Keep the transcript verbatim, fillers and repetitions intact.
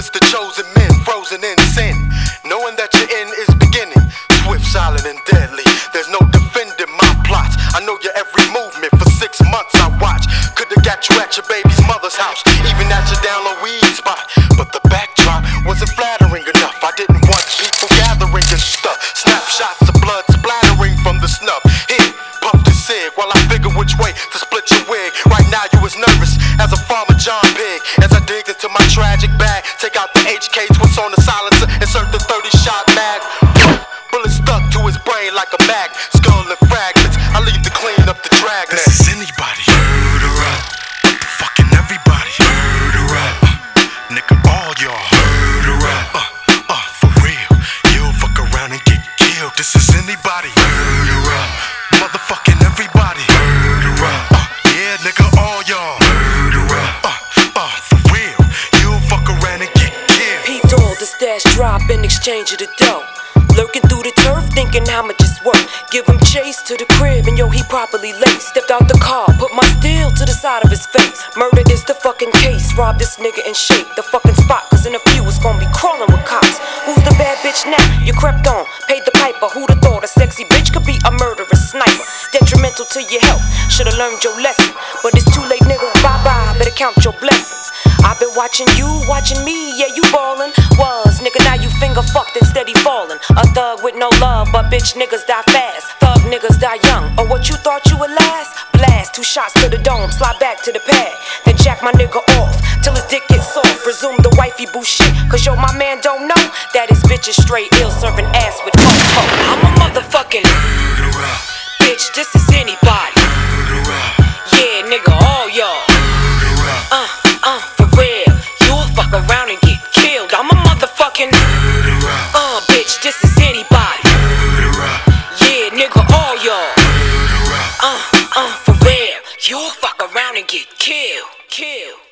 it's the chosen men, frozen in sin. Knowing that your end is beginning, swift, silent, and deadly. There's no defending my plots. I know your every movement. For six months I watched. Could've got you at your baby's mother's house, even at your down low weed spot. But the backdrop wasn't flattering enough. I didn't want people gathering and stuff. Snapshots of blood splattering from the snub. Here, puff the cig while I figure which way to split your wig. Right now you as nervous as a farmer John Pig. As I dig into my tragic bag, take out the H K, twist on the silencer, insert the thirty shot mag. Bullet stuck to his brain like a mag. Skull and fragments, I leave to clean up the dragnet. This is anybody. Murderer. Fucking everybody. Murderer. Uh, nigga, all y'all. Murderer. Uh, uh, for real. You'll fuck around and get killed. This is anybody. Murderer. Motherfucking everybody. Murderer. Uh, yeah, nigga, all y'all. Murderer. Uh, uh, for real. You'll fuck around and get killed. Pete all the stash drop in exchange of the dough. Lurking through the turf, thinking how much it's worth. Give him chase to the crib, and yo, he properly laced. Stepped out the car, put my steel to the side of his face. Murder is the fucking case. Rob this nigga and shake the fucking spot, cause in a few it's gonna be crawling with cops. Who's the bad bitch now? You crept on, paid the piper. Who'da thought a sexy bitch could be a murderous sniper? Detrimental to your health, should've learned your lesson. But it's too late, nigga, bye-bye, better count your blessings. I've been watching you, watching me, yeah, you ballin'. Was, nigga, now you finger fucked and steady fallin'. A thug with no love, but bitch niggas die fast. Thug niggas die young, or what you thought you would last? Blast, two shots to the dome, slide back to the pad. Then jack my nigga off, till his dick gets soft. Presume the wifey boo shit, cause yo, my man don't know that his bitch is straight ill, serving ass with coke. I'm a motherfucking murderer. Bitch, this is anybody. Murderer. Yeah, nigga, all y'all. Murderer. Uh, uh, for real. You'll fuck around and get killed. I'm a motherfucking murderer. Uh, bitch, this is anybody. Murderer. Yeah, nigga, all y'all. Murderer. Uh, uh, for real. You'll fuck around and get killed. Kill.